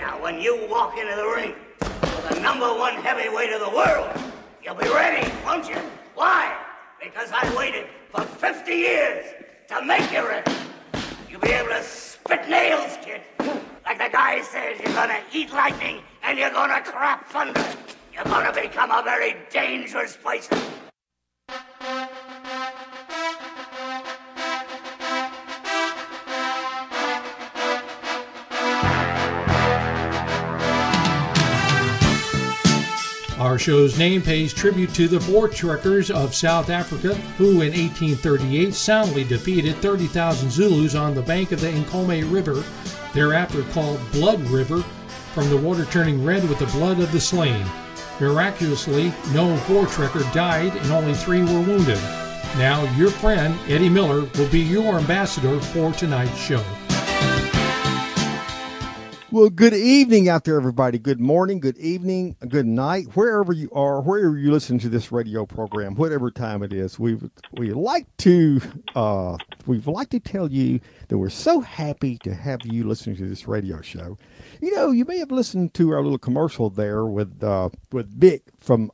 Now, when you walk into the ring with the #1 heavyweight of the world, you'll be ready, won't you? Why? Because I waited for 50 years to make you ready. You'll be able to spit nails, kid. Like the guy says, you're gonna eat lightning and you're gonna crap thunder. You're gonna become a very dangerous person. Our show's name pays tribute to the Voortrekkers of South Africa, who in 1838 soundly defeated 30,000 Zulus on the bank of the Nkomo River, thereafter called Blood River, from the water turning red with the blood of the slain. Miraculously, no Voortrekker died and only 3 were wounded. Now, your friend, Eddie Miller, will be your ambassador for tonight's show. Well, good evening out there, everybody. Good morning, good evening, good night, wherever you are, wherever you listen to this radio program, whatever time it is. We'd like to tell you that we're so happy to have you listening to this radio show. You know, you may have listened to our little commercial there with Vic from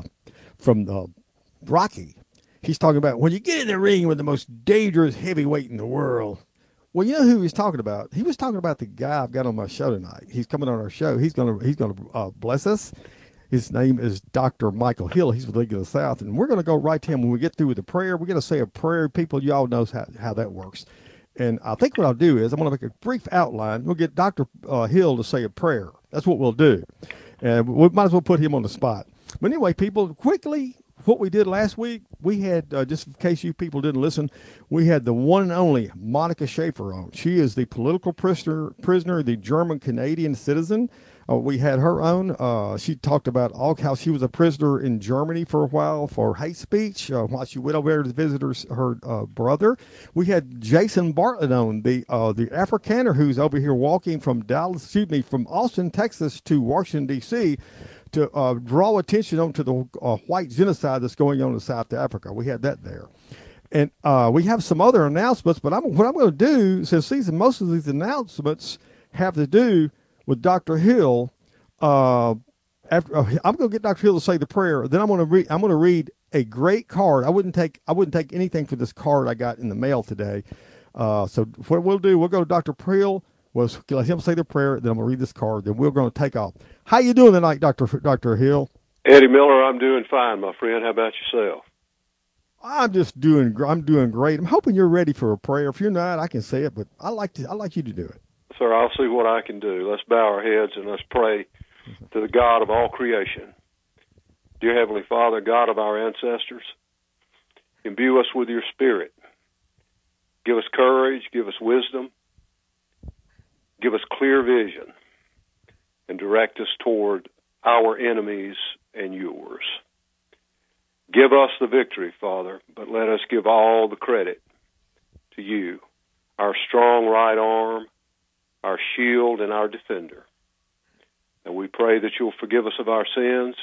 Rocky. He's talking about when you get in the ring with the most dangerous heavyweight in the world. Well, you know who he's talking about? He was talking about the guy I've got on my show tonight. He's coming on our show. He's gonna bless us. His name is Dr. Michael Hill. He's with League of the South, and we're going to go right to him when we get through with the prayer. We're going to say a prayer. People, y'all knows how that works. And I think what I'll do is I'm going to make a brief outline. We'll get Dr. Hill to say a prayer. That's what we'll do. And we might as well put him on the spot. But anyway, people, quickly, what we did last week, we had, just in case you people didn't listen, we had the one and only Monica Schaefer on. She is the political prisoner, the German-Canadian citizen. We had her on. She talked about how she was a prisoner in Germany for a while for hate speech while she went over there to visit her brother. We had Jason Bartlett on, the Afrikaner who's over here walking from from Austin, Texas to Washington, D.C., to draw attention onto the white genocide that's going on in South Africa. We had that there. And we have some other announcements, but what I'm going to do, since most of these announcements have to do with Dr. Hill, I'm going to get Dr. Hill to say the prayer. Then I'm going to read a great card. I wouldn't take anything for this card I got in the mail today. So what we'll do, we'll go to Dr. Hill. We'll let him say the prayer, then I'm going to read this card, then we're going to take off. How you doing tonight, Dr. Hill? Eddie Miller, I'm doing fine, my friend. How about yourself? I'm doing great. I'm hoping you're ready for a prayer. If you're not, I can say it, but I'd like you to do it. Sir, I'll see what I can do. Let's bow our heads and let's pray to the God of all creation. Dear Heavenly Father, God of our ancestors, imbue us with your Spirit. Give us courage, give us wisdom, give us clear vision, and direct us toward our enemies and yours. Give us the victory, Father, but let us give all the credit to you, our strong right arm, our shield, and our defender. And we pray that you'll forgive us of our sins,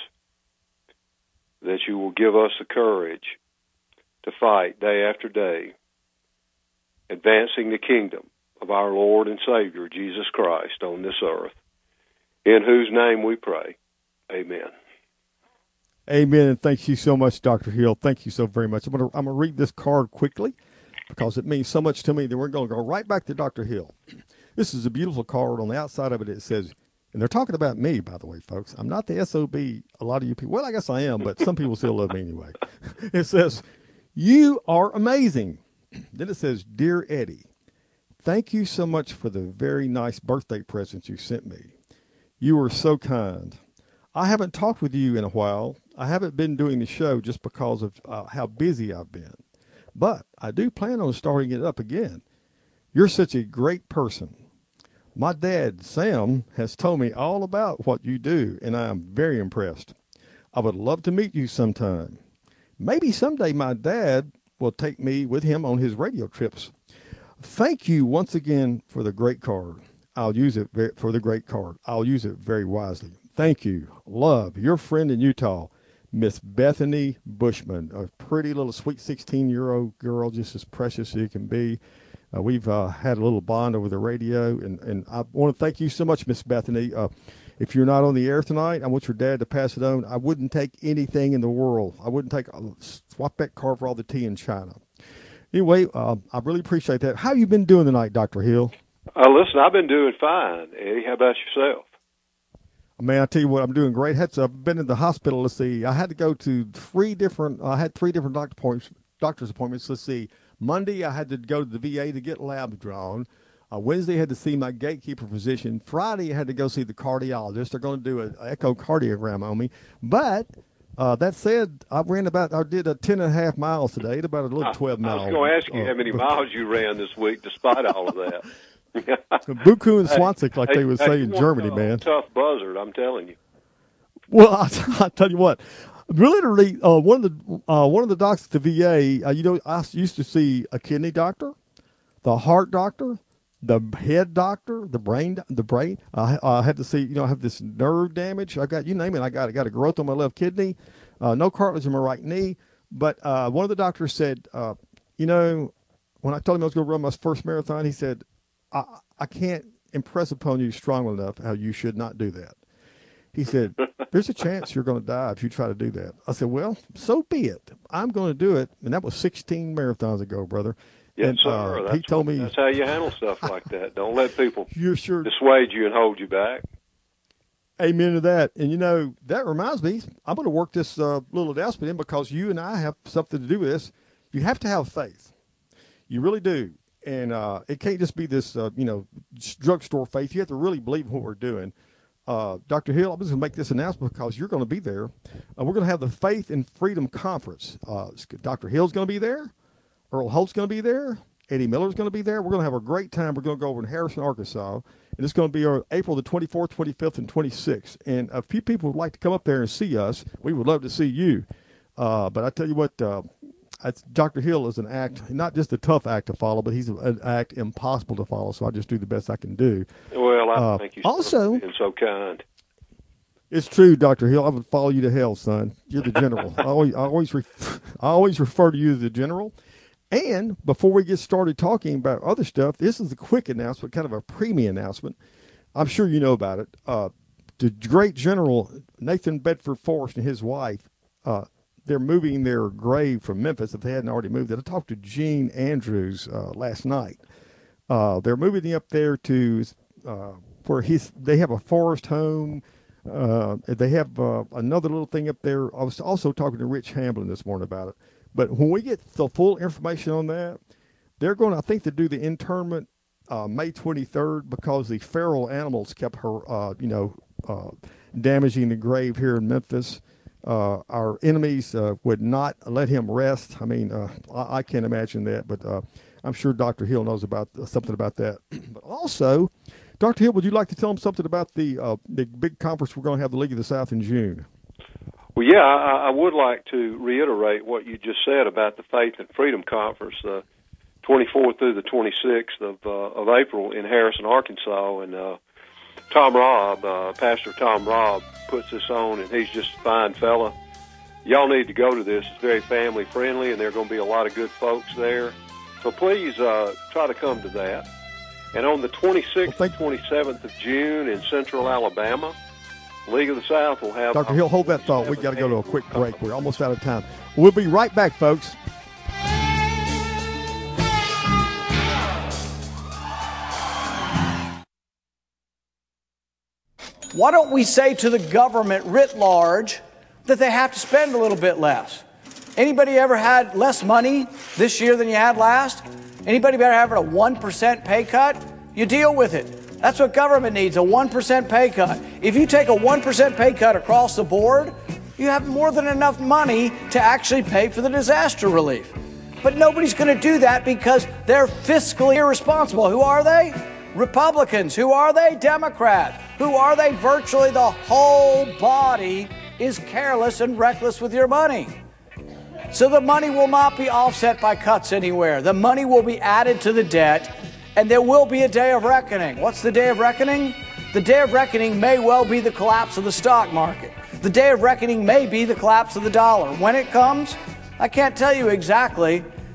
that you will give us the courage to fight day after day, advancing the kingdom of our Lord and Savior, Jesus Christ, on this earth, in whose name we pray. Amen. Amen, and thank you so much, Dr. Hill. Thank you so very much. I'm gonna read this card quickly because it means so much to me that we're going to go right back to Dr. Hill. This is a beautiful card. On the outside of it, it says, and they're talking about me, by the way, folks. I'm not the SOB. A lot of you people, well, I guess I am, but some people still love me anyway. It says, you are amazing. Then it says, Dear Eddie, thank you so much for the very nice birthday present you sent me. You were so kind. I haven't talked with you in a while. I haven't been doing the show just because of how busy I've been. But I do plan on starting it up again. You're such a great person. My dad, Sam, has told me all about what you do, and I am very impressed. I would love to meet you sometime. Maybe someday my dad will take me with him on his radio trips. Thank you once again for the great card. I'll use it very wisely. Thank you. Love, your friend in Utah, Miss Bethany Bushman, a pretty little sweet 16-year-old girl, just as precious as you can be. We've had a little bond over the radio, and I want to thank you so much, Miss Bethany. If you're not on the air tonight, I want your dad to pass it on. I wouldn't take anything in the world. I wouldn't swap that car for all the tea in China. Anyway, I really appreciate that. How you been doing tonight, Dr. Hill? Listen, I've been doing fine, Eddie. How about yourself? Man, I tell you what, I'm doing great. I've been in the hospital. Let's see, I had to go to three different doctor's appointments. Let's see, Monday I had to go to the VA to get labs drawn. Wednesday I had to see my gatekeeper physician. Friday I had to go see the cardiologist. They're going to do an echocardiogram on me. But that said, I did 10.5 miles today, about a little 12 miles. I was going to ask you how many miles you ran this week despite all of that. Buku and Swansea, like they would say in Germany, man. Tough buzzard, I'm telling you. Well, I tell you what, literally, one of the docs at the VA, I used to see a kidney doctor, the heart doctor, the head doctor, the brain. I had to see, I have this nerve damage. I got, you name it. I got a growth on my left kidney, no cartilage in my right knee. But one of the doctors said, when I told him I was going to run my first marathon, he said, I can't impress upon you strongly enough how you should not do that. He said, there's a chance you're going to die if you try to do that. I said, well, so be it. I'm going to do it. And that was 16 marathons ago, brother. Yes, sir. He told me that's how you handle stuff like that. Don't let people sure dissuade you and hold you back. Amen to that. And, that reminds me, I'm going to work this little announcement in because you and I have something to do with this. You have to have faith. You really do. And it can't just be this, drugstore faith. You have to really believe in what we're doing. Dr. Hill, I'm just going to make this announcement because you're going to be there. We're going to have the Faith and Freedom Conference. Dr. Hill's going to be there. Earl Holt's going to be there. Eddie Miller's going to be there. We're going to have a great time. We're going to go over in Harrison, Arkansas. And it's going to be April the 24th, 25th, and 26th. And a few people would like to come up there and see us. We would love to see you. But I tell you what, Dr. Hill is an act, not just a tough act to follow, but he's an act impossible to follow. So I just do the best I can do. Well, I thank you also, for being so kind. It's true, Dr. Hill. I would follow you to hell, son. You're the general. I always refer to you as the general. And before we get started talking about other stuff, this is a quick announcement, kind of a preemie announcement. I'm sure you know about it. The great General Nathan Bedford Forrest and his wife, they're moving their grave from Memphis if they hadn't already moved it. I talked to Gene Andrews last night. They're moving up there to where they have a forest home. They have another little thing up there. I was also talking to Rich Hamblin this morning about it. But when we get the full information on that, they're going, I think, to do the interment May 23rd because the feral animals kept damaging the grave here in Memphis. Our enemies would not let him rest. I mean, I can't imagine that, but I'm sure Dr. Hill knows about something about that. But also, Dr. Hill, would you like to tell them something about the big conference we're going to have, the League of the South, in June? Well, yeah, I would like to reiterate what you just said about the Faith and Freedom Conference, the 24th through the 26th of April in Harrison, Arkansas. And Tom Robb, Pastor Tom Robb, puts this on, and he's just a fine fella. Y'all need to go to this. It's very family-friendly, and there are going to be a lot of good folks there. So please try to come to that. And on the 26th and 27th of June in Central Alabama, League of the South will have... Dr. Hill, hold that thought. We've got to go to a quick break. We're almost out of time. We'll be right back, folks. Why don't we say to the government writ large that they have to spend a little bit less? Anybody ever had less money this year than you had last? Anybody ever having a 1% pay cut? You deal with it. That's what government needs, a 1% pay cut. If you take a 1% pay cut across the board, you have more than enough money to actually pay for the disaster relief. But nobody's going to do that because they're fiscally irresponsible. Who are they? Republicans. Who are they? Democrats. Who are they? Virtually the whole body is careless and reckless with your money. So the money will not be offset by cuts anywhere. The money will be added to the debt, and there will be a day of reckoning. What's the day of reckoning? The day of reckoning may well be the collapse of the stock market. The day of reckoning may be the collapse of the dollar. When it comes, I can't tell you exactly,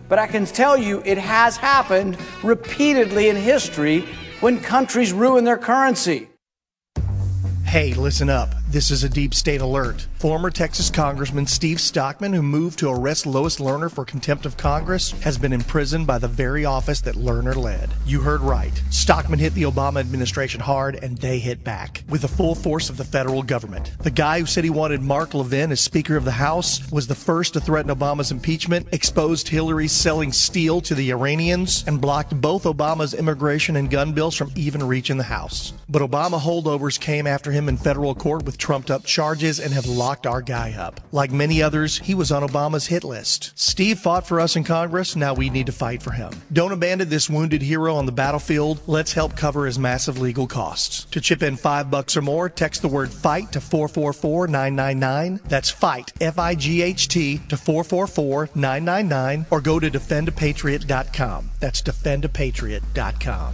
But I can tell you it has happened repeatedly in history when countries ruin their currency. Hey, listen up. This is a deep state alert. Former Texas Congressman Steve Stockman, who moved to arrest Lois Lerner for contempt of Congress, has been imprisoned by the very office that Lerner led. You heard right. Stockman hit the Obama administration hard, and they hit back with the full force of the federal government. The guy who said he wanted Mark Levin as Speaker of the House was the first to threaten Obama's impeachment, exposed Hillary selling steel to the Iranians, and blocked both Obama's immigration and gun bills from even reaching the House. But Obama holdovers came after him in federal court with trumped-up charges and have locked our guy up. Like many others, he was on Obama's hit list. Steve fought for us in Congress, now we need to fight for him. Don't abandon this wounded hero on the battlefield. Let's help cover his massive legal costs. To chip in $5 or more, text the word FIGHT to 444-999. That's FIGHT, F-I-G-H-T, to 444-999, or go to defendapatriot.com. That's defendapatriot.com.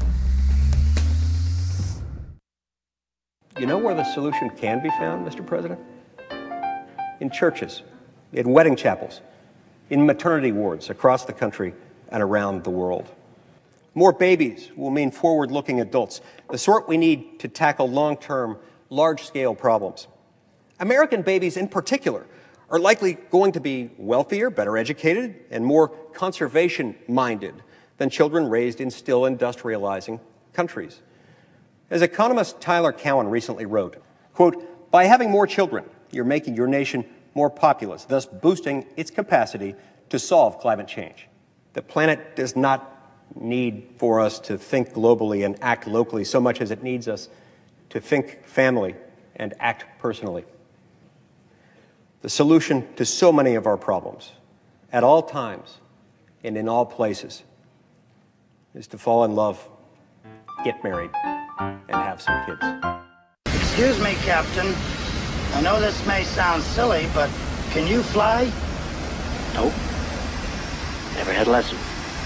You know where the solution can be found, Mr. President? In churches, in wedding chapels, in maternity wards across the country and around the world. More babies will mean forward-looking adults, the sort we need to tackle long-term, large-scale problems. American babies in particular are likely going to be wealthier, better educated, and more conservation-minded than children raised in still industrializing countries. As economist Tyler Cowen recently wrote, quote, "By having more children, you're making your nation more populous, thus boosting its capacity to solve climate change. The planet does not need for us to think globally and act locally so much as it needs us to think family and act personally. The solution to so many of our problems, at all times and in all places, is to fall in love, get married, and have some kids." Excuse me, Captain. I know this may sound silly, but can you fly? Nope. Never had a lesson.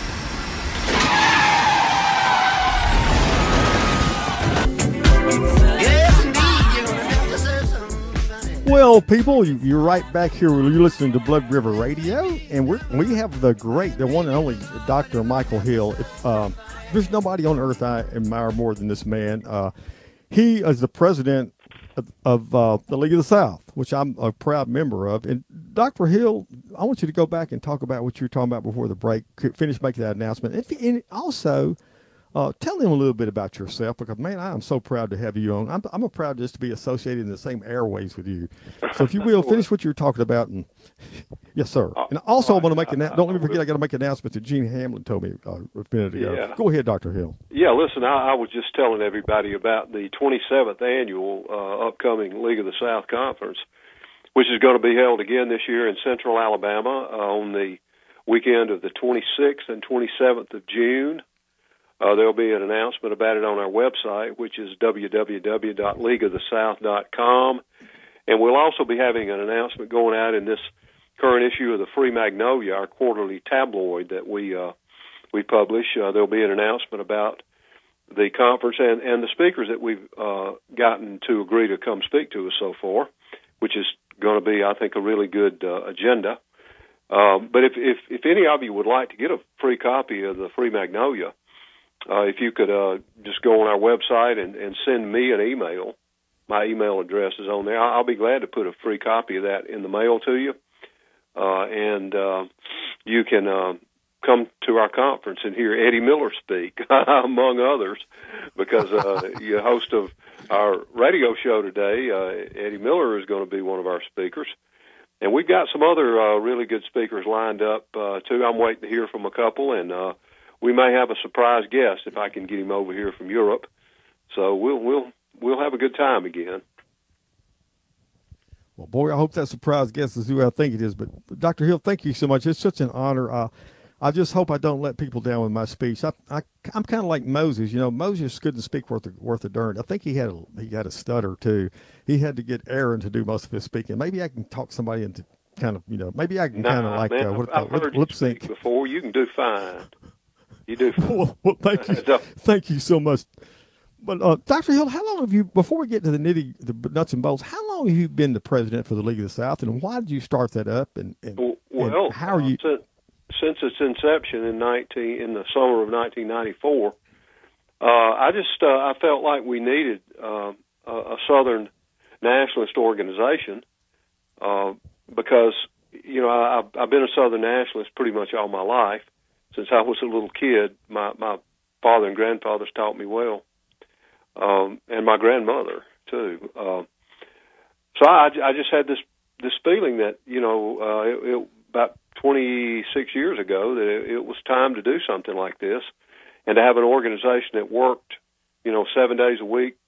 Well, people, you're right back here. You're listening to Blood River Radio, and we have the one and only Dr. Michael Hill. There's nobody on earth I admire more than this man. He is the president of the League of the South, which I'm a proud member of. And Dr. Hill, I want you to go back and talk about what you were talking about before the break. Finish making that announcement, and also tell him a little bit about yourself, because man, I am so proud to have you on. I'm proud just to be associated in the same airways with you. So if you will, finish what you were talking about. And yes, sir. And also, I want to make don't let me forget, I got to make an announcement that Gene Hamlin told me a minute ago. Yeah. Go ahead, Dr. Hill. Yeah, listen, I was just telling everybody about the 27th annual upcoming League of the South Conference, which is going to be held again this year in Central Alabama on the weekend of the 26th and 27th of June. There'll be an announcement about it on our website, which is www.leagueofthesouth.com. And we'll also be having an announcement going out in this current issue of the Free Magnolia, our quarterly tabloid that we publish. There'll be an announcement about the conference and the speakers that we've gotten to agree to come speak to us so far, which is going to be, I think, a really good agenda. But if any of you would like to get a free copy of the Free Magnolia, if you could just go on our website and send me an email. My email address is on there. I'll be glad to put a free copy of that in the mail to you. And you can come to our conference and hear Eddie Miller speak, among others, because the host of our radio show today, Eddie Miller, is going to be one of our speakers. And we've got some other really good speakers lined up, too. I'm waiting to hear from a couple, and we may have a surprise guest if I can get him over here from Europe. So we'll have a good time again. Well, boy, I hope that surprise guest is who I think it is. But Dr. Hill, thank you so much. It's such an honor. I just hope I don't let people down with my speech. I'm kind of like Moses. You know, Moses couldn't speak worth a darn. I think he had a stutter too. He had to get Aaron to do most of his speaking. Maybe I can talk somebody into kind of, maybe I can kind of like lip sync before. You can do fine. You do fine. Well, thank you, thank you so much. But Dr. Hill, how long have you? Before we get to the nuts and bolts, how long have you been the president for the League of the South, and why did you start that up? And how are you? since its inception in the summer of 1994, I felt like we needed a Southern nationalist organization because I've been a Southern nationalist pretty much all my life. Since I was a little kid, my father and grandfathers taught me well, and my grandmother too. So I just had this feeling that about 26 years ago that it was time to do something like this, and to have an organization that worked 7 days a week,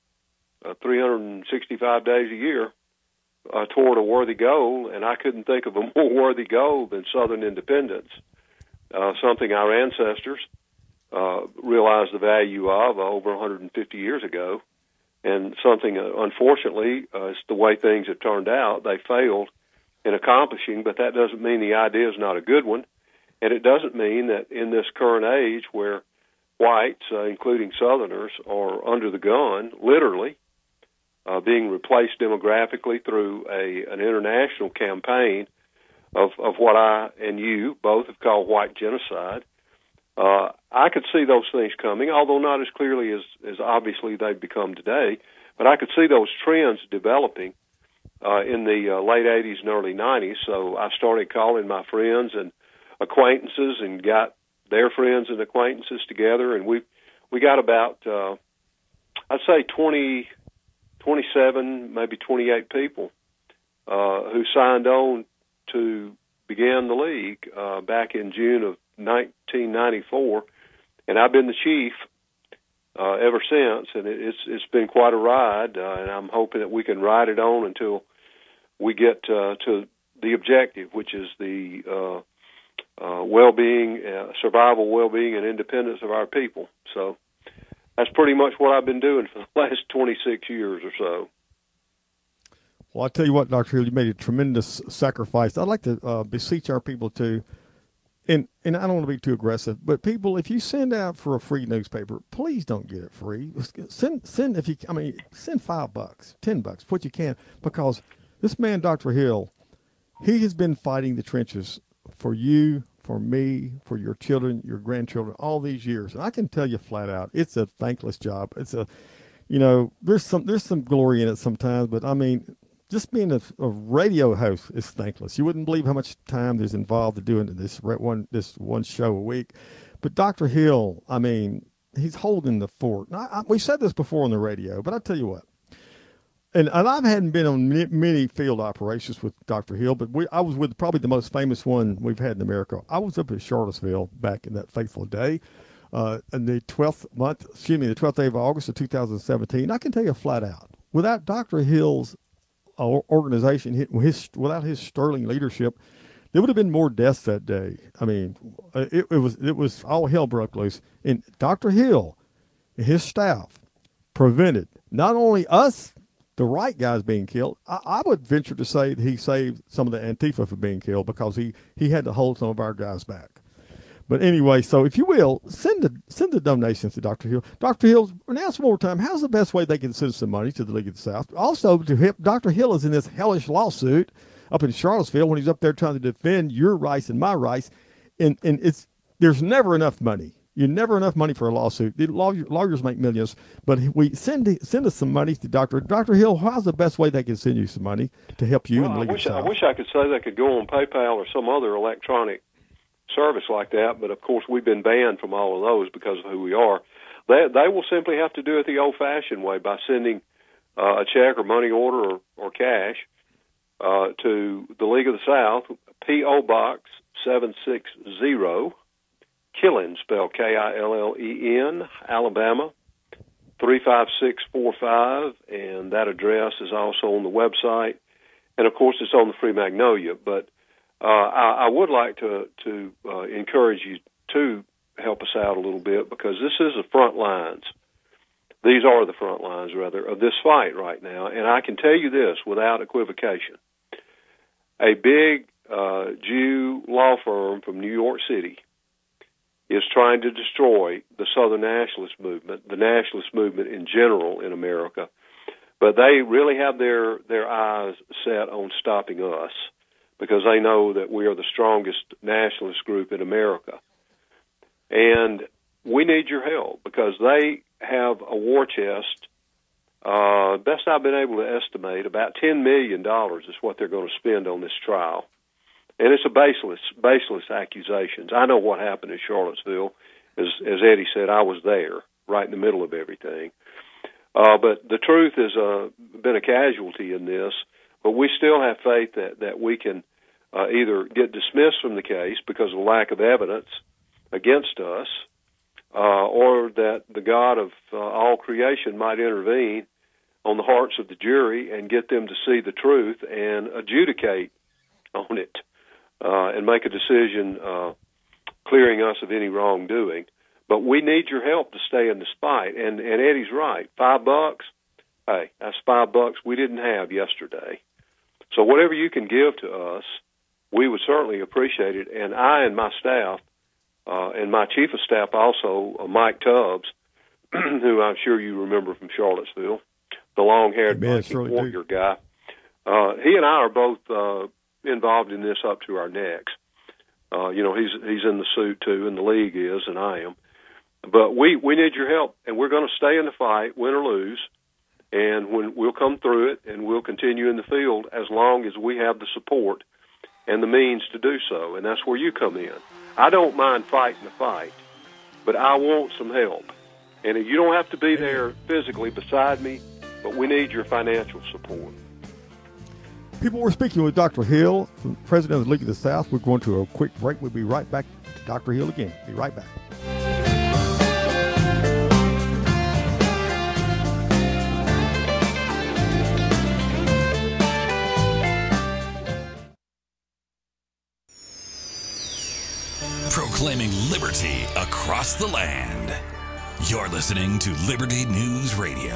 365 days a year toward a worthy goal. And I couldn't think of a more worthy goal than Southern independence. Something our ancestors realized the value of over 150 years ago, and something, unfortunately, it's the way things have turned out, they failed in accomplishing, but that doesn't mean the idea is not a good one, and it doesn't mean that in this current age where whites, including Southerners, are under the gun, literally, being replaced demographically through an international campaign of what I and you both have called white genocide. I could see those things coming, although not as clearly as obviously they've become today. But I could see those trends developing in the late 80s and early 90s. So I started calling my friends and acquaintances and got their friends and acquaintances together, and we got about I'd say 27, maybe 28 people who signed on to begin the league back in June of 1994, and I've been the chief ever since, and it's been quite a ride, and I'm hoping that we can ride it on until we get to the objective, which is the well-being, survival, well-being, and independence of our people. So that's pretty much what I've been doing for the last 26 years or so. Well, I tell you what, Dr. Hill, you made a tremendous sacrifice. I'd like to beseech our people to, and I don't want to be too aggressive, but people, if you send out for a free newspaper, please don't get it free. Send $5, $10, what you can, because this man, Dr. Hill, he has been fighting the trenches for you, for me, for your children, your grandchildren, all these years. And I can tell you flat out, it's a thankless job. It's there's some glory in it sometimes, but I mean, just being a radio host is thankless. You wouldn't believe how much time there's involved in doing this one show a week. But Dr. Hill, I mean, he's holding the fort. We said this before on the radio, but I tell you what, and I hadn't been on many field operations with Dr. Hill, but I was with probably the most famous one we've had in America. I was up at Charlottesville back in that fateful day, in the 12th day of August of 2017. I can tell you flat out, without Dr. Hill's organization, without his sterling leadership, there would have been more deaths that day. I mean, it was all hell broke loose. And Dr. Hill and his staff prevented not only us, the right guys, being killed. I would venture to say that he saved some of the Antifa from being killed because he had to hold some of our guys back. But anyway, so if you will, send the donations to Dr. Hill. Dr. Hill, announce one more time, how's the best way they can send some money to the League of the South? Also, Dr. Hill is in this hellish lawsuit up in Charlottesville when he's up there trying to defend your rights and my rights. And there's never enough money. You're never enough money for a lawsuit. The lawyers make millions, but we send us some money to Dr. Hill. How's the best way they can send you some money to help you in the League of the South? I wish I could say they could go on PayPal or some other electronic service like that, but of course we've been banned from all of those because of who we are. They will simply have to do it the old-fashioned way by sending a check or money order or cash to the League of the South, P.O. Box 760, Killen, spelled Killen, Alabama 35645, and that address is also on the website, and of course it's on the Free Magnolia. But I would like to encourage you to help us out a little bit, because this is the front lines. These are the front lines, rather, of this fight right now. And I can tell you this without equivocation. A big Jew law firm from New York City is trying to destroy the Southern nationalist movement, the nationalist movement in general in America. But they really have their eyes set on stopping us, because they know that we are the strongest nationalist group in America. And we need your help because they have a war chest. Best I've been able to estimate, about $10 million is what they're going to spend on this trial. And it's a baseless accusations. I know what happened in Charlottesville. As Eddie said, I was there, right in the middle of everything. But the truth has been a casualty in this, but we still have faith that we can either get dismissed from the case because of lack of evidence against us, or that the God of all creation might intervene on the hearts of the jury and get them to see the truth and adjudicate on it and make a decision clearing us of any wrongdoing. But we need your help to stay in this fight. And Eddie's right. $5, hey, that's $5 we didn't have yesterday. So whatever you can give to us, we would certainly appreciate it. And I and my staff, and my chief of staff also, Mike Tubbs, who I'm sure you remember from Charlottesville, the long-haired warrior guy. He and I are both involved in this up to our necks. He's in the suit too, and the league is, and I am. But we need your help, and we're going to stay in the fight, win or lose, and we'll come through it, and we'll continue in the field as long as we have the support and the means to do so, and that's where you come in. I don't mind fighting the fight, but I want some help. And you don't have to be there physically beside me, but we need your financial support. People, we're speaking with Dr. Hill, President of the League of the South. We're going to a quick break. We'll be right back to Dr. Hill again. Be right back. Proclaiming liberty across the land. You're listening to Liberty News Radio.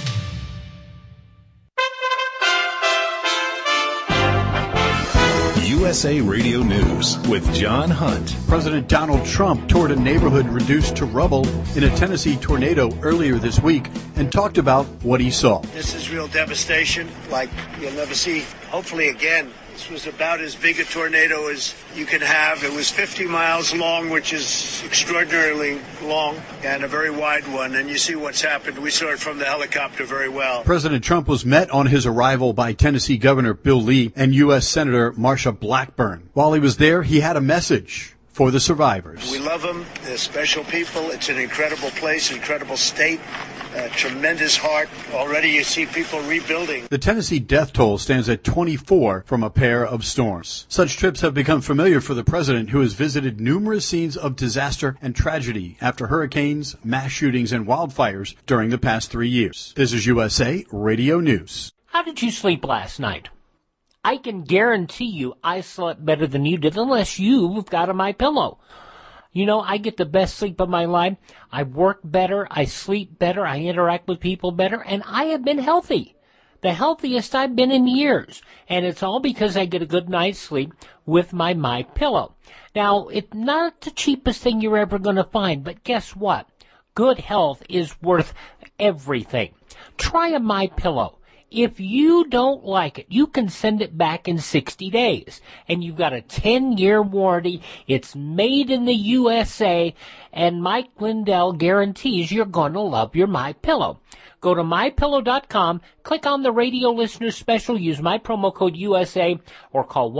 USA Radio News with John Hunt. President Donald Trump toured a neighborhood reduced to rubble in a Tennessee tornado earlier this week and talked about what he saw. This is real devastation like you'll never see, hopefully again. This was about as big a tornado as you can have. It was 50 miles long, which is extraordinarily long, and a very wide one. And you see what's happened. We saw it from the helicopter very well. President Trump was met on his arrival by Tennessee Governor Bill Lee and U.S. Senator Marsha Blackburn. While he was there, he had a message for the survivors. We love them. They're special people. It's an incredible place, incredible state. Tremendous heart. Already you see people rebuilding. The Tennessee death toll stands at 24 from a pair of storms. Such trips have become familiar for the president, who has visited numerous scenes of disaster and tragedy after hurricanes, mass shootings, and wildfires during the past 3 years. This is USA Radio News. How did you sleep last night? I can guarantee you I slept better than you did, unless you've got a MyPillow. You know, I get the best sleep of my life. I work better, I sleep better, I interact with people better, and I have been healthy. The healthiest I've been in years. And it's all because I get a good night's sleep with my MyPillow. Now, it's not the cheapest thing you're ever going to find, but guess what? Good health is worth everything. Try a MyPillow. If you don't like it, you can send it back in 60 days. And you've got a 10-year warranty. It's made in the USA. And Mike Lindell guarantees you're going to love your MyPillow. Go to MyPillow.com, click on the radio listener special, use my promo code USA, or call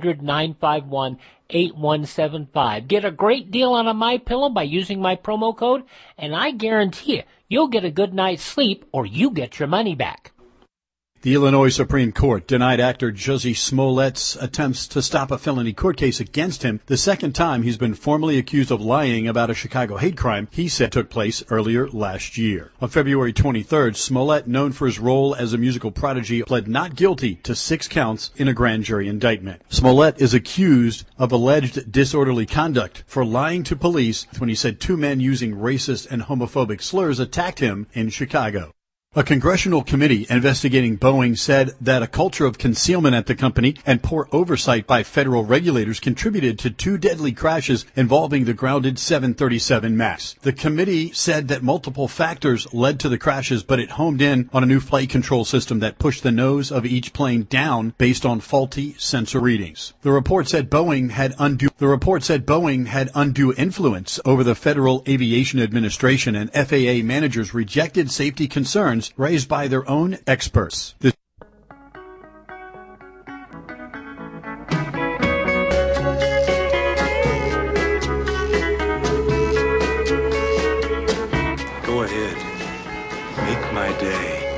1-800-951-8175. Get a great deal on a MyPillow by using my promo code, and I guarantee you, you'll get a good night's sleep or you get your money back. The Illinois Supreme Court denied actor Jussie Smollett's attempts to stop a felony court case against him, the second time he's been formally accused of lying about a Chicago hate crime he said took place earlier last year. On February 23rd, Smollett, known for his role as a musical prodigy, pled not guilty to 6 counts in a grand jury indictment. Smollett is accused of alleged disorderly conduct for lying to police when he said 2 men using racist and homophobic slurs attacked him in Chicago. A congressional committee investigating Boeing said that a culture of concealment at the company and poor oversight by federal regulators contributed to 2 deadly crashes involving the grounded 737 MAX. The committee said that multiple factors led to the crashes, but it homed in on a new flight control system that pushed the nose of each plane down based on faulty sensor readings. The report said Boeing had undue influence over the Federal Aviation Administration, and FAA managers rejected safety concerns raised by their own experts. Go ahead. Make my day.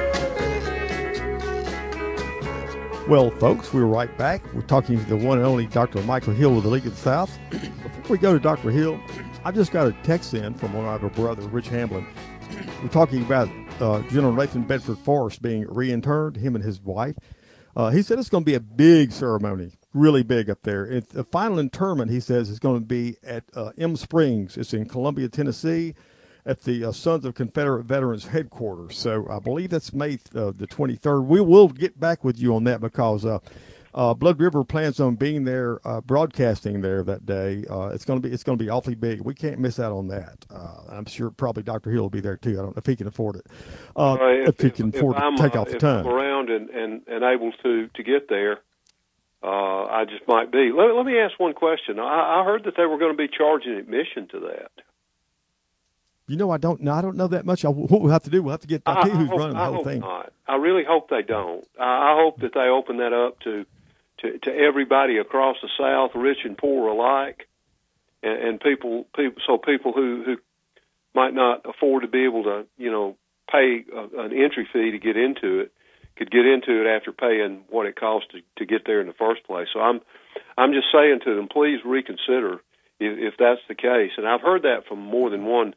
Well, folks, we're right back. We're talking to the one and only Dr. Michael Hill with the League of the South. Before we go to Dr. Hill, I just got a text in from one of our brother, Rich Hamblin. We're talking about General Nathan Bedford Forrest being reinterred, him and his wife. He said it's going to be a big ceremony, really big up there. It's the final interment, he says, is going to be at M Springs. It's in Columbia, Tennessee, at the Sons of Confederate Veterans headquarters. So I believe that's May the 23rd. We will get back with you on that because Blood River plans on being there, broadcasting there that day. It's going to be awfully big. We can't miss out on that. I'm sure probably Dr. Hill will be there too. I don't know if he can afford it. If he can afford to take off the time. If I'm around and able to get there, I just might be. Let me ask one question. I heard that they were going to be charging admission to that. You know, I don't know that much. What we'll have to do, we'll have to get Dr. who's running the whole thing. Not. I really hope they don't. I hope that they open that up to everybody across the South, rich and poor alike, and people who might not afford to be able to, pay an entry fee to get into it, could get into it after paying what it costs to get there in the first place. So I'm just saying to them, please reconsider if that's the case. And I've heard that from more than one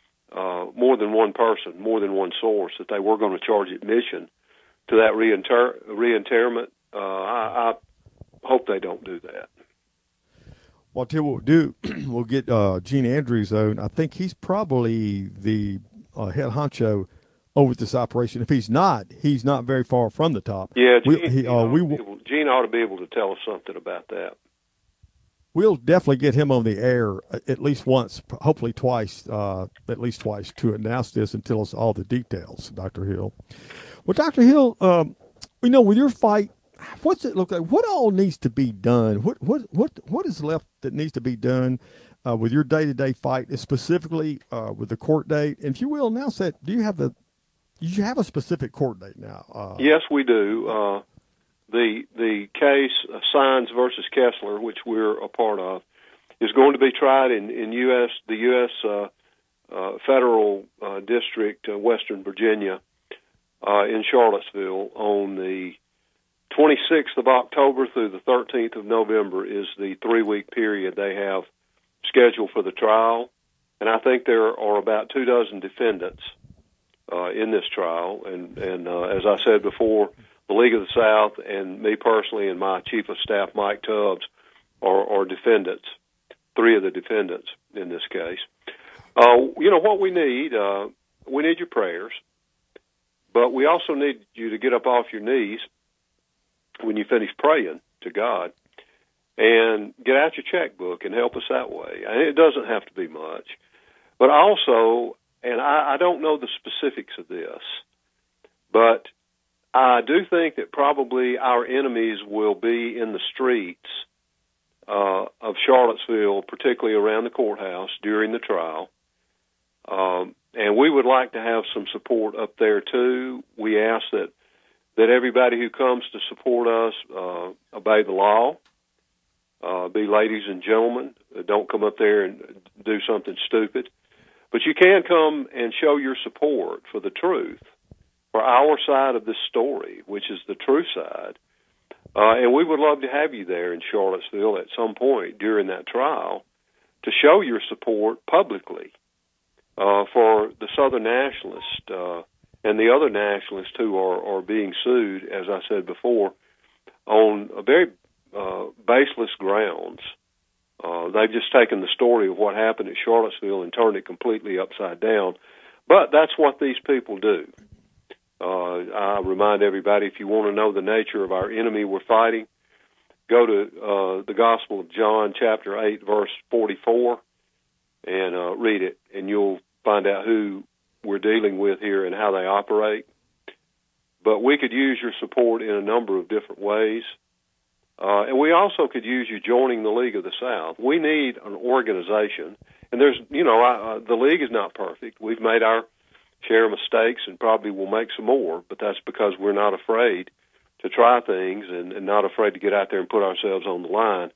person, more than one source, that they were going to charge admission to that reinterment. I hope they don't do that. Well, I'll tell you what we'll do. We'll get Gene Andrews on. I think he's probably the head honcho over this operation. If he's not very far from the top. Yeah, Gene ought to be able to tell us something about that. We'll definitely get him on the air at least once, hopefully twice, at least twice, to announce this and tell us all the details, Dr. Hill. Well, Dr. Hill, with your fight, what's it look like? What all needs to be done? What is left that needs to be done with your day-to-day fight, specifically with the court date? And if you will announce that, do you have a specific court date now? Yes, we do. The case, Sines versus Kessler, which we're a part of, is going to be tried in the U.S. Federal District, Western Virginia, in Charlottesville on the 26th of October through the 13th of November is the 3-week period they have scheduled for the trial. And I think there are about 24 defendants in this trial. And as I said before, the League of the South and me personally and my Chief of Staff, Mike Tubbs, are defendants, 3 of the defendants in this case. What we need your prayers, but we also need you to get up off your knees when you finish praying to God and get out your checkbook and help us that way. And it doesn't have to be much. But also, and I don't know the specifics of this, but I do think that probably our enemies will be in the streets of Charlottesville, particularly around the courthouse during the trial. And we would like to have some support up there, too. We ask that everybody who comes to support us obey the law, be ladies and gentlemen. Don't come up there and do something stupid. But you can come and show your support for the truth, for our side of this story, which is the true side. And we would love to have you there in Charlottesville at some point during that trial to show your support publicly for the Southern Nationalists and the other nationalists who are being sued, as I said before, on a very baseless grounds. They've just taken the story of what happened at Charlottesville and turned it completely upside down. But that's what these people do. I remind everybody, if you want to know the nature of our enemy we're fighting, go to the Gospel of John, chapter 8, verse 44, and read it, and you'll find out who we're dealing with here and how they operate. But we could use your support in a number of different ways. And we also could use you joining the League of the South. We need an organization. And there's, the League is not perfect. We've made our share of mistakes and probably will make some more, but that's because we're not afraid to try things and not afraid to get out there and put ourselves on the line.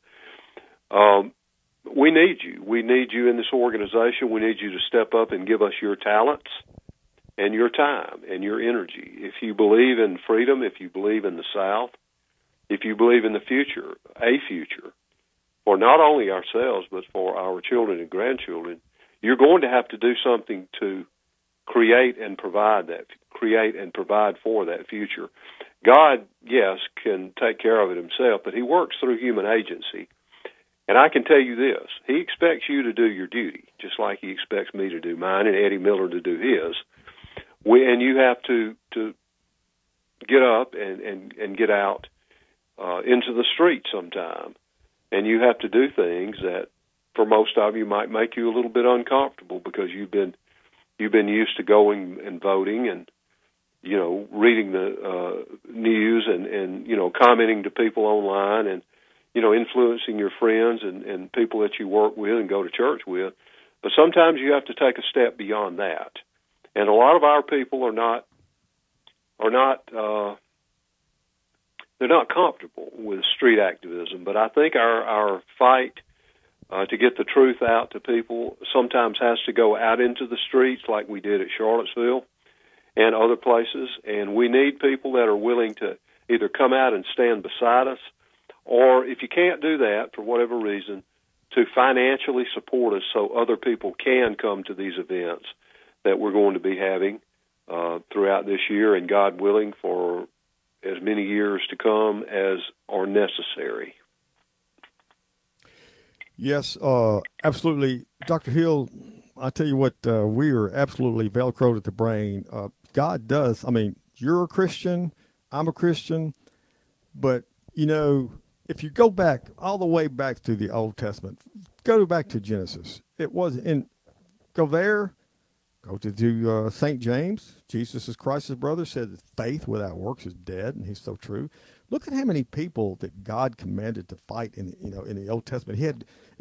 We need you. We need you in this organization. We need you to step up and give us your talents and your time and your energy. If you believe in freedom, if you believe in the South, if you believe in the future, a future, for not only ourselves but for our children and grandchildren, you're going to have to do something to create and provide for that future. God, yes, can take care of it himself, but he works through human agency. And I can tell you this, he expects you to do your duty, just like he expects me to do mine and Eddie Miller to do his. And you have to get up and get out into the street sometime. And you have to do things that, for most of you, might make you a little bit uncomfortable because you've been used to going and voting and, reading the news and commenting to people online and, influencing your friends and people that you work with and go to church with. But sometimes you have to take a step beyond that. And a lot of our people are not they're not comfortable with street activism. But I think our fight to get the truth out to people sometimes has to go out into the streets like we did at Charlottesville and other places. And we need people that are willing to either come out and stand beside us, or if you can't do that for whatever reason, to financially support us so other people can come to these events that we're going to be having throughout this year, and God willing, for as many years to come as are necessary. Yes, absolutely. Dr. Hill, I tell you what, we are absolutely Velcroed at the brain. God does. I mean, you're a Christian, I'm a Christian, but, if you go back, all the way back to the Old Testament, go back to Genesis. Go to St. James. Jesus is Christ's brother, said that faith without works is dead, and he's so true. Look at how many people that God commanded to fight in the Old Testament. He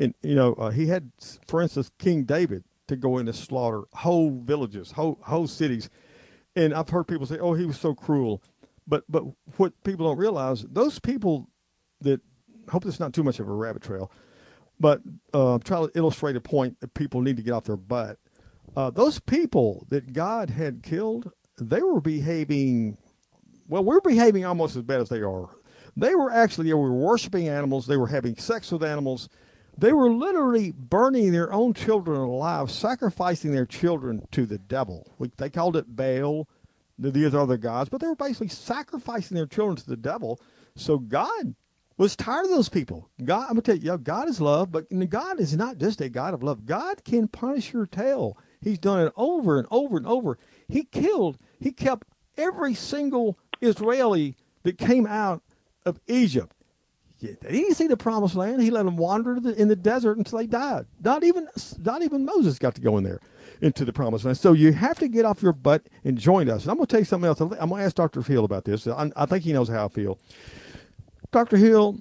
had, for instance, King David to go in and slaughter whole villages, whole cities. And I've heard people say, "Oh, he was so cruel." But what people don't realize, those people that, I hope this is not too much of a rabbit trail, but I'm trying to illustrate a point that people need to get off their butt. Those people that God had killed, they were behaving, we're behaving almost as bad as they are. They were worshiping animals. They were having sex with animals. They were literally burning their own children alive, sacrificing their children to the devil. They called it Baal, these other gods, but they were basically sacrificing their children to the devil. So God was tired of those people. God, I'm going to tell you, God is love, but God is not just a God of love. God can punish your tail. He's done it over and over and over. He kept every single Israeli that came out of Egypt. They didn't see the promised land. He let them wander in the desert until they died. Not even Moses got to go in there into the promised land. So you have to get off your butt and join us. And I'm going to tell you something else. I'm going to ask Dr. Hill about this. I think he knows how I feel. Dr. Hill,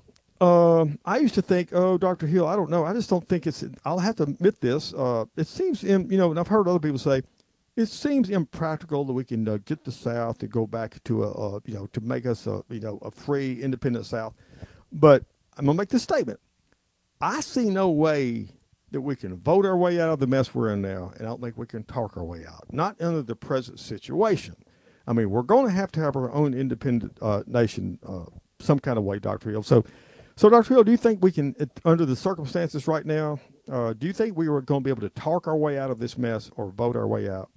I used to think, Dr. Hill, I don't know. I just don't think I'll have to admit this. It seems, and I've heard other people say, it seems impractical that we can get the South to go back to to make us a free, independent South. But I'm going to make this statement. I see no way that we can vote our way out of the mess we're in now, and I don't think we can talk our way out. Not under the present situation. I mean, we're going to have our own independent nation some kind of way, Dr. Hill. So Dr. Hill, do you think we can, under the circumstances right now, do you think we were going to be able to talk our way out of this mess or vote our way out?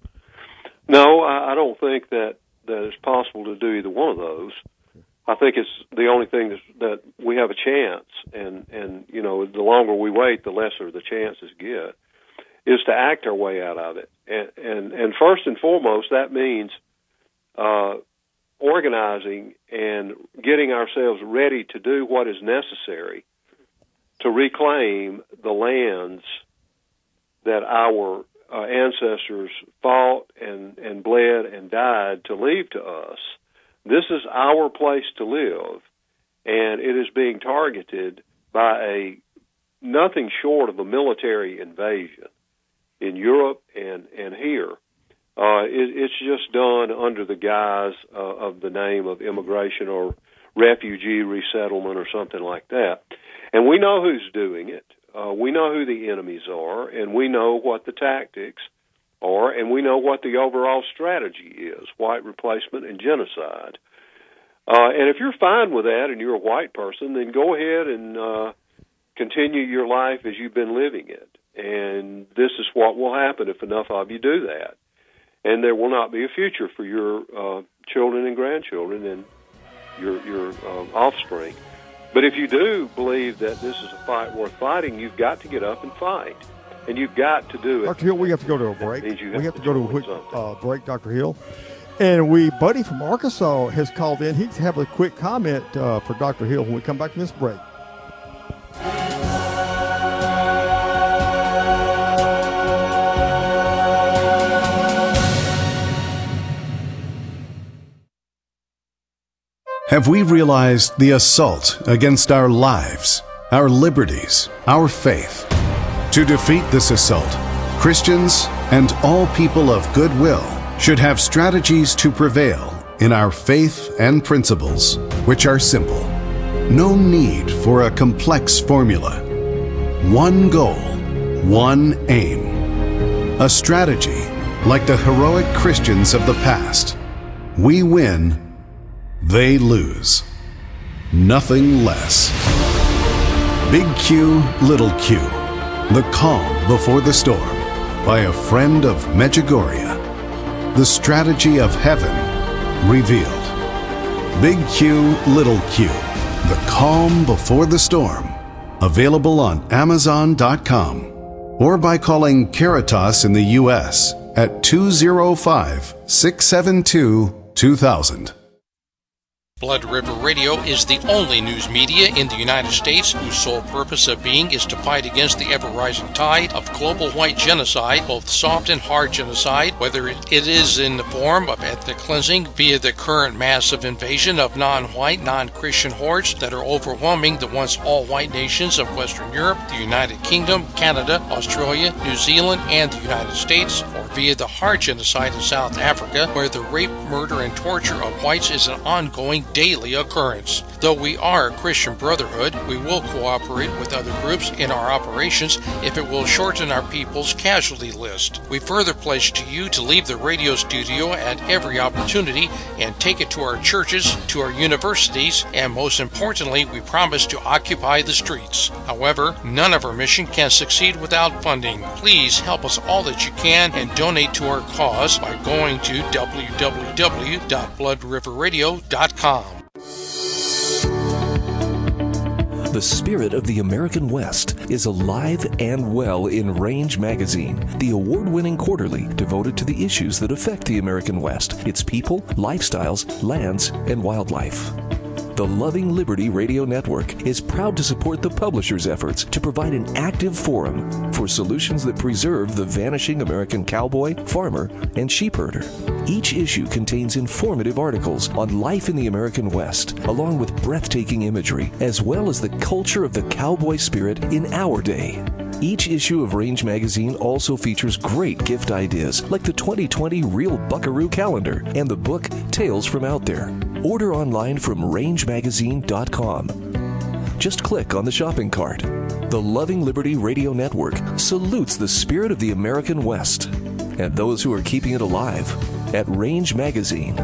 No, I don't think that it's possible to do either one of those. I think it's the only thing that we have a chance, and the longer we wait, the lesser the chances get, is to act our way out of it. And first and foremost, that means organizing and getting ourselves ready to do what is necessary to reclaim the lands that our ancestors fought and bled and died to leave to us. This is our place to live, and it is being targeted by nothing short of a military invasion in Europe and here. It's just done under the guise of the name of immigration or refugee resettlement or something like that. And we know who's doing it. We know who the enemies are, and we know what the tactics are, and we know what the overall strategy is, white replacement and genocide. And if you're fine with that and you're a white person, then go ahead and continue your life as you've been living it. And this is what will happen if enough of you do that. And there will not be a future for your children and grandchildren and your offspring. But if you do believe that this is a fight worth fighting, you've got to get up and fight. And you've got to do it. Dr. Hill, we have to go to a break. We have to go to a quick break, Dr. Hill. And Buddy from Arkansas has called in. He'd have a quick comment for Dr. Hill when we come back from this break. Have we realized the assault against our lives, our liberties, our faith? To defeat this assault, Christians and all people of goodwill should have strategies to prevail in our faith and principles, which are simple. No need for a complex formula. One goal, one aim. A strategy like the heroic Christians of the past. We win, they lose. Nothing less. Big Q, Little Q. The Calm Before the Storm by a friend of Medjugorje. The strategy of heaven revealed. Big Q, Little Q. The Calm Before the Storm. Available on Amazon.com or by calling Caritas in the U.S. at 205-672-2000. Blood River Radio is the only news media in the United States whose sole purpose of being is to fight against the ever-rising tide of global white genocide, both soft and hard genocide, whether it is in the form of ethnic cleansing via the current massive invasion of non-white, non-Christian hordes that are overwhelming the once all-white nations of Western Europe, the United Kingdom, Canada, Australia, New Zealand, and the United States, or via the hard genocide in South Africa, where the rape, murder, and torture of whites is an ongoing daily occurrence. Though we are a Christian brotherhood, we will cooperate with other groups in our operations if it will shorten our people's casualty list. We further pledge to you to leave the radio studio at every opportunity and take it to our churches, to our universities, and most importantly, we promise to occupy the streets. However, none of our mission can succeed without funding. Please help us all that you can and donate to our cause by going to www.bloodriverradio.com. The spirit of the American West is alive and well in Range Magazine, the award-winning quarterly devoted to the issues that affect the American West, its people, lifestyles, lands, and wildlife. The Loving Liberty Radio Network is proud to support the publisher's efforts to provide an active forum for solutions that preserve the vanishing American cowboy, farmer, and sheepherder. Each issue contains informative articles on life in the American West, along with breathtaking imagery, as well as the culture of the cowboy spirit in our day. Each issue of Range Magazine also features great gift ideas like the 2020 Real Buckaroo Calendar and the book Tales from Out There. Order online from rangemagazine.com. Just click on the shopping cart. The Loving Liberty Radio Network salutes the spirit of the American West and those who are keeping it alive at Range Magazine.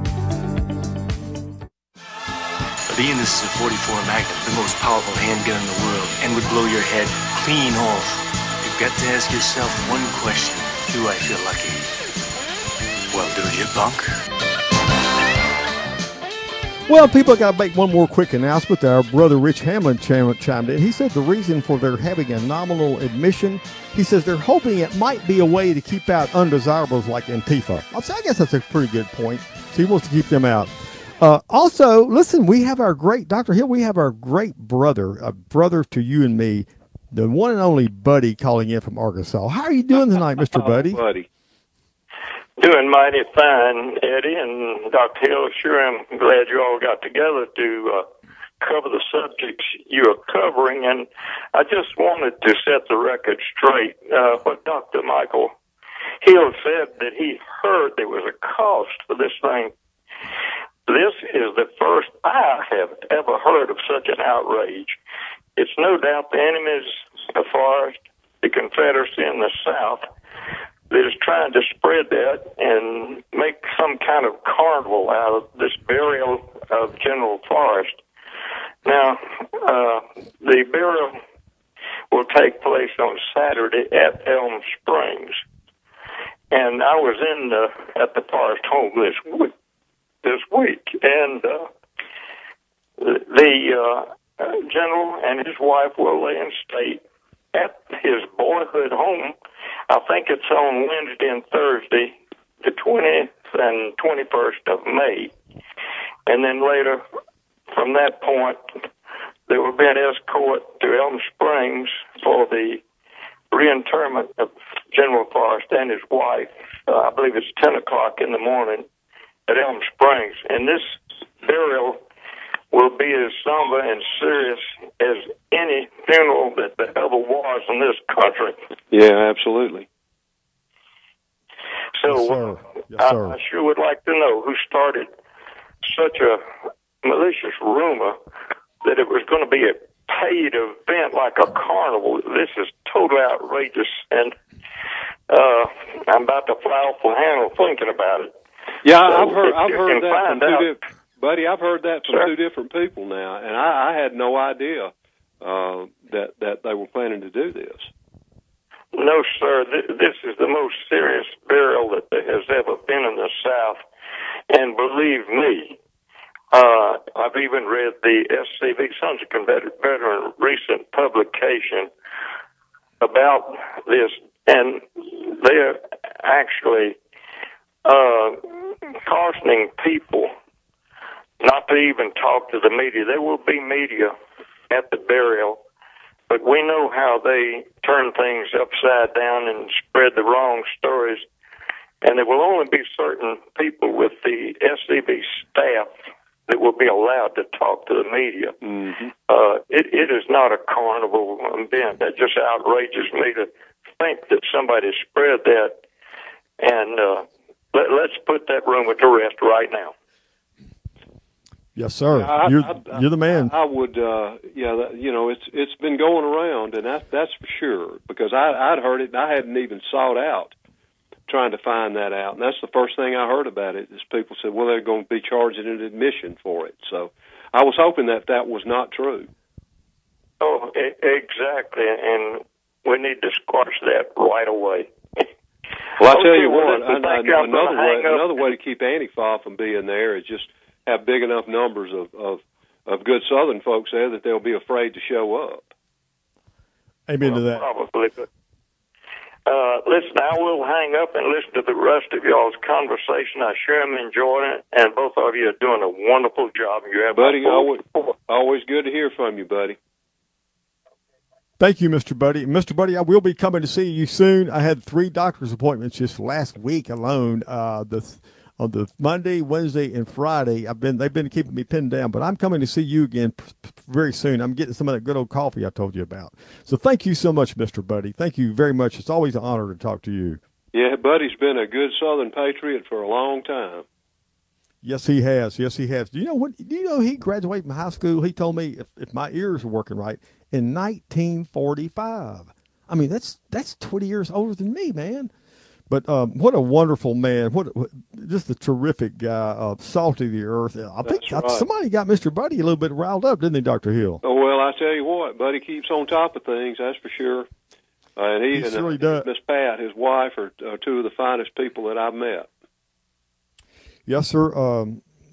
Being this is a .44 Magnum, the most powerful handgun in the world, and would blow your head clean off, you've got to ask yourself one question. Do I feel lucky? Well, do you, punk? Well, people got to make one more quick announcement. Our brother Rich Hamlin chimed in. He said the reason for their having a nominal admission, he says they're hoping it might be a way to keep out undesirables like Antifa. I guess that's a pretty good point. So he wants to keep them out. Also, listen, we have our great, Dr. Hill, we have our great brother, a brother to you and me, the one and only Buddy calling in from Arkansas. How are you doing tonight, Mr. Buddy? Buddy. Doing mighty fine, Eddie and Dr. Hill. Sure, I'm glad you all got together to cover the subjects you are covering. And I just wanted to set the record straight. What Dr. Michael Hill said that he heard there was a cost for this thing. This is the first I have ever heard of such an outrage. It's no doubt the enemies of forest, the Confederacy in the South, that is trying to spread that and make some kind of carnival out of this burial of General Forrest. Now, the burial will take place on Saturday at Elm Springs. And I was at the Forrest home this week, and the general and his wife will lay in state at his boyhood home. I think it's on Wednesday and Thursday, the 20th and 21st of May. And then later, from that point, there will be an escort to Elm Springs for the reinterment of General Forrest and his wife. I believe it's 10 o'clock in the morning at Elm Springs. And this burial will be as somber and serious as any funeral that there ever was in this country. Yeah, absolutely. So I sure would like to know who started such a malicious rumor that it was going to be a paid event like a carnival. This is totally outrageous, and I'm about to fly off the handle thinking about it. Yeah, so I've heard that from Buddy, I've heard that from two different people now, and I had no idea that they were planning to do this. No, sir. This is the most serious burial that there has ever been in the South, and believe me, I've even read the SCV, Sons of Confederate Veteran, recent publication about this, and they're actually cautioning people not to even talk to the media. There will be media at the burial, but we know how they turn things upside down and spread the wrong stories, and there will only be certain people with the SCV staff that will be allowed to talk to the media. Mm-hmm. It is not a carnival event. That just outrages me to think that somebody spread that, and let's put that rumor to rest right now. Yes, sir. You're the man. I would, it's been going around, and that's for sure, because I'd heard it, and I hadn't even sought out trying to find that out. And that's the first thing I heard about it, is people said, well, they're going to be charging an admission for it. So I was hoping that was not true. Oh, exactly, and we need to squash that right away. Well, I tell you what, another way to keep Antifa from being there is just have big enough numbers of good Southern folks there that they'll be afraid to show up. Amen to that. Probably. Listen, I will hang up and listen to the rest of y'all's conversation. I sure am enjoying it, and both of you are doing a wonderful job. You have, buddy, always good to hear from you, buddy. Thank you, Mr. Buddy. Mr. Buddy, I will be coming to see you soon. I had 3 doctor's appointments just last week alone. On the Monday, Wednesday, and Friday, they've been keeping me pinned down, but I'm coming to see you again very soon. I'm getting some of that good old coffee I told you about. So thank you so much, Mr. Buddy. Thank you very much. It's always an honor to talk to you. Yeah, Buddy's been a good Southern patriot for a long time. Yes, he has. Yes, he has. Do you know he graduated from high school? He told me, if my ears are working right, in 1945. I mean, that's 20 years older than me, man. But what a wonderful man! What just a terrific guy, salt of the earth. I think somebody got Mr. Buddy a little bit riled up, didn't they, Dr. Hill? Oh, well, I tell you what, Buddy keeps on top of things, that's for sure. And he really does. Miss Pat, his wife, are 2 of the finest people that I've met. Yes, sir.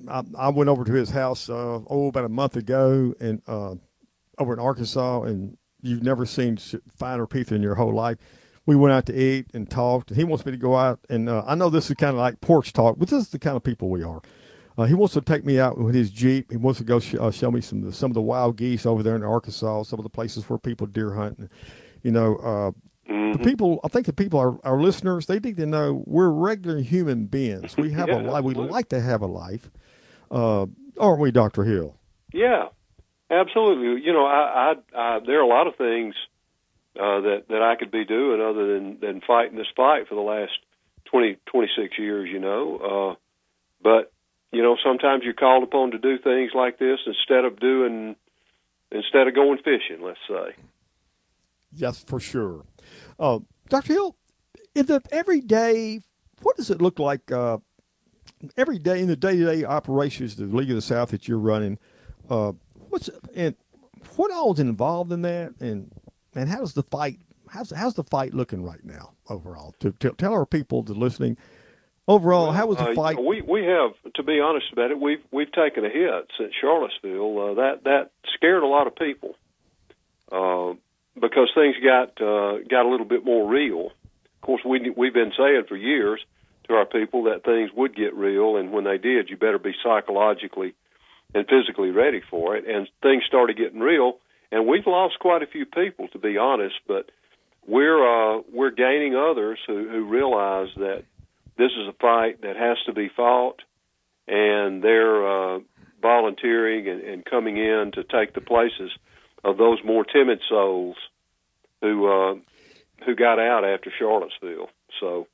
I went over to his house about a month ago, and over in Arkansas, and you've never seen finer people in your whole life. We went out to eat and talked, and he wants me to go out, and I know this is kind of like porch talk, but this is the kind of people we are. He wants to take me out with his Jeep. He wants to go show me some of the wild geese over there in Arkansas, some of the places where people deer hunt. And, the people, I think the people, our listeners, they need to know we're regular human beings. We have a life. We like to have a life. Aren't we, Dr. Hill? Yeah, absolutely. I there are a lot of things that I could be doing other than fighting this fight for the last 26 years, but, sometimes you're called upon to do things like this instead of going fishing, let's say. Yes, for sure. Dr. Hill, every day, what does it look like every day in the day-to-day operations of the League of the South that you're running? What all is involved in that, and how's the fight? How's the fight looking right now overall? Tell our people that are listening. Overall, how was the fight? We have, to be honest about it, we've taken a hit since Charlottesville. That scared a lot of people because things got a little bit more real. Of course, we've been saying for years to our people that things would get real, and when they did, you better be psychologically and physically ready for it. And things started getting real, and we've lost quite a few people, to be honest. But we're gaining others who realize that this is a fight that has to be fought, and they're volunteering and coming in to take the places of those more timid souls who got out after Charlottesville. So,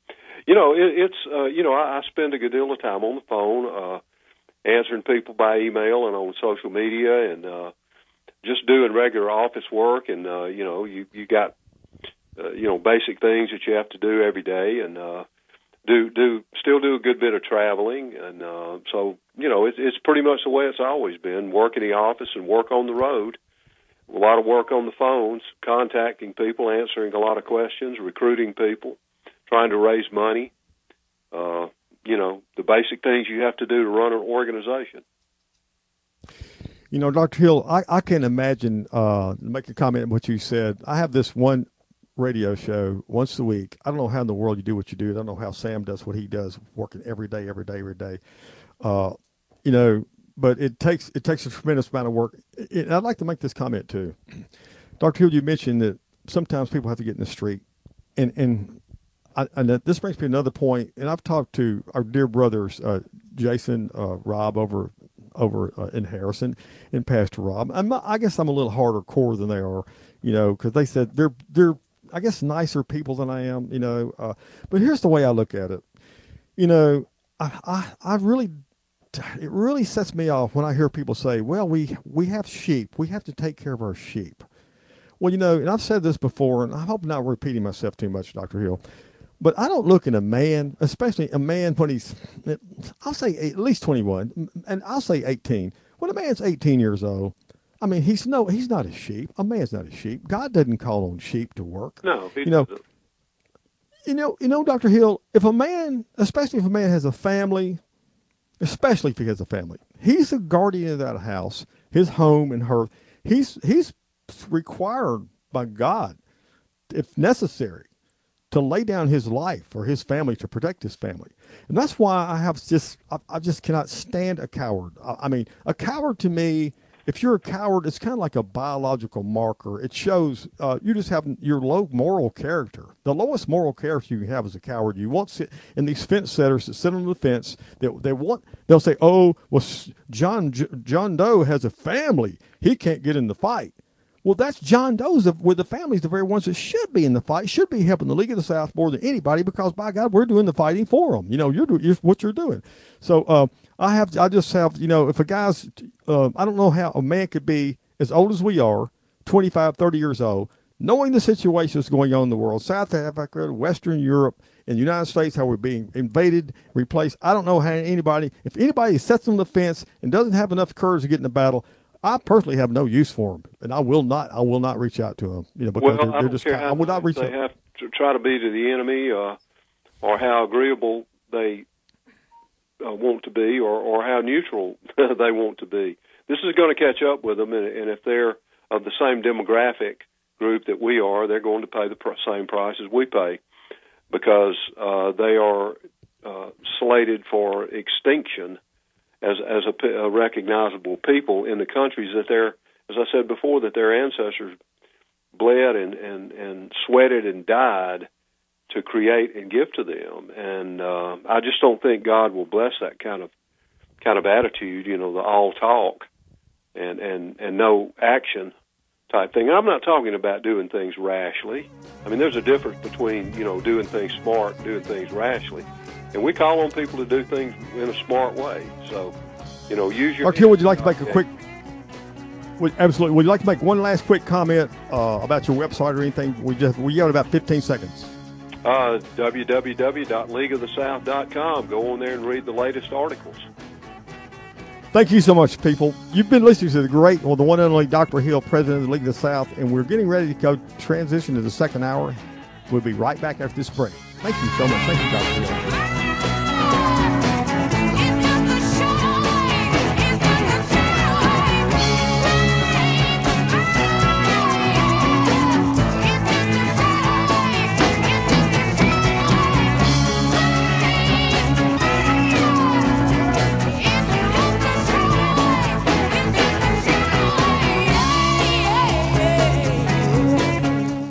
I spend a good deal of time on the phone, answering people by email and on social media, and just doing regular office work. And you got basic things that you have to do every day, and still do a good bit of traveling, and so it's pretty much the way it's always been: work in the office and work on the road. A lot of work on the phones, contacting people, answering a lot of questions, recruiting people, trying to raise money. The basic things you have to do to run an organization. Dr. Hill, I can imagine, make a comment on what you said. I have this one radio show once a week. I don't know how in the world you do what you do. I don't know how Sam does what he does, working every day. But it takes a tremendous amount of work. And I'd like to make this comment too. Dr. Hill, you mentioned that sometimes people have to get in the street, and this brings me to another point. And I've talked to our dear brothers, Jason, Rob over in Harrison, and Pastor Rob. I guess I'm a little harder core than they are, because they said they're I guess nicer people than I am, but here's the way I look at it. It really sets me off when I hear people say, well, we have sheep. We have to take care of our sheep. Well, and I've said this before, and I hope I'm not repeating myself too much, Dr. Hill, but I don't look at a man, especially a man when I'll say at least 21, and I'll say 18. When a man's 18 years old, I mean, he's not a sheep. A man's not a sheep. God doesn't call on sheep to work. No, he doesn't. Dr. Hill, especially if a man has a family, especially if he has a family, he's the guardian of that house, his home and hearth. He's required by God, if necessary, to lay down his life for his family, to protect his family. And that's why I just cannot stand a coward. I mean, a coward to me, if you're a coward, it's kind of like a biological marker. It shows you just have your low moral character. The lowest moral character you can have is a coward. You won't sit, and these fence setters that sit on the fence, they'll say, oh, well, John Doe has a family. He can't get in the fight. Well, that's John Doe's with the families, the very ones that should be in the fight, should be helping the League of the South more than anybody, because by God, we're doing the fighting for them. You're what you're doing. So I just have, if a guy's, I don't know how a man could be as old as we are, 25, 30 years old, knowing the situations going on in the world, South Africa, Western Europe, and the United States, how we're being invaded, replaced. I don't know how if anybody sits on the fence and doesn't have enough courage to get in the battle, I personally have no use for them, and I will not reach out to them, because they're just. I will not reach out. They have to try to be to the enemy, or how agreeable they want to be, or how neutral they want to be. This is going to catch up with them, and if they're of the same demographic group that we are, they're going to pay the same price as we pay, because they are slated for extinction as a recognizable people in the countries that they're, as I said before, that their ancestors bled and sweated and died to create and give to them. And I just don't think God will bless that kind of attitude, the all talk and no action type thing. And I'm not talking about doing things rashly. I mean, there's a difference between, doing things smart and doing things rashly. And we call on people to do things in a smart way. So, use your... Mark Hill, would you like to make a quick... Absolutely. Would you like to make one last quick comment about your website or anything? We got about 15 seconds. www.leagueofthesouth.com. Go on there and read the latest articles. Thank you so much, people. You've been listening to the one and only Dr. Hill, President of the League of the South, and we're getting ready to go transition to the second hour. We'll be right back after this break. Thank you so much. Thank you, Dr. Hill.